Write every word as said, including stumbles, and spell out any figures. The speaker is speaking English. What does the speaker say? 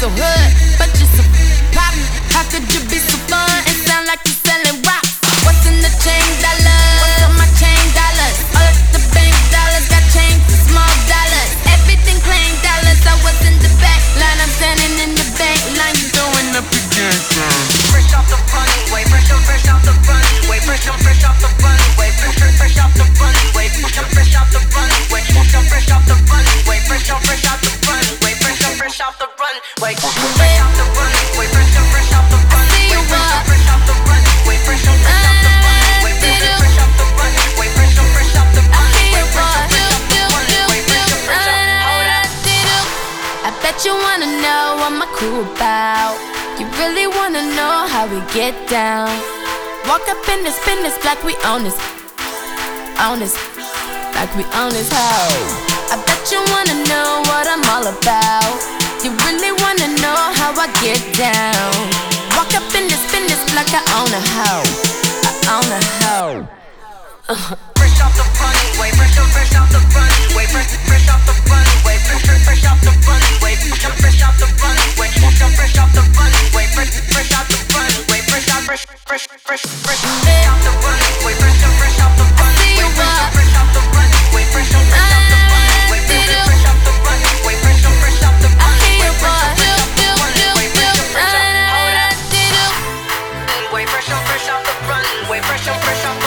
so hood, but you so pop. How could you be so fun and sound like you're selling rocks? What's in the chain dollars? What's on my chain dollars? All of the bank dollars got changed to small dollars. Everything plain dollars. I was in the back line, I'm standing in the back line, throwing up the gang sign. Fresh off the runway, fresh off, fresh off the runway, fresh off, fresh off the runway, fresh, fresh, fresh off the runway, fresh off, fresh off the runway, fresh off, fresh off the runway, fresh off, fresh off the runway, fresh off, fresh off the runway, fresh off the runway, fresh off, fresh off the runway, fresh off, fresh off the runway, fresh off, fresh off the runway, fresh off, fresh off the runway, fresh off, fresh off the runway, fresh off, fresh off the runway, fresh off, fresh off. I bet you wanna know what my crew about. You really wanna know how we get down. Walk up in this business like we own this, own this, like we own this house. I bet you wanna know what I'm all about. You really wanna know how I get down. Walk up in this business like I own a house, I own a house. Uh. Fresh off the runway, fresh off, fresh off the runway, fresh, fresh off the runway, fresh, fresh off the runway, fresh off, fresh off the runway, fresh off, fresh off the runway, fresh, fresh off the runway, fresh off, fresh, fresh, fresh, fresh off the runway, fresh off, fresh off the runway, fresh off, fresh off the runway, fresh off, fresh off the runway, fresh off the runway, fresh off, fresh off the runway, fresh off the runway, fresh off, fresh off the runway, fresh off, fresh off the runway, fresh off, fresh off.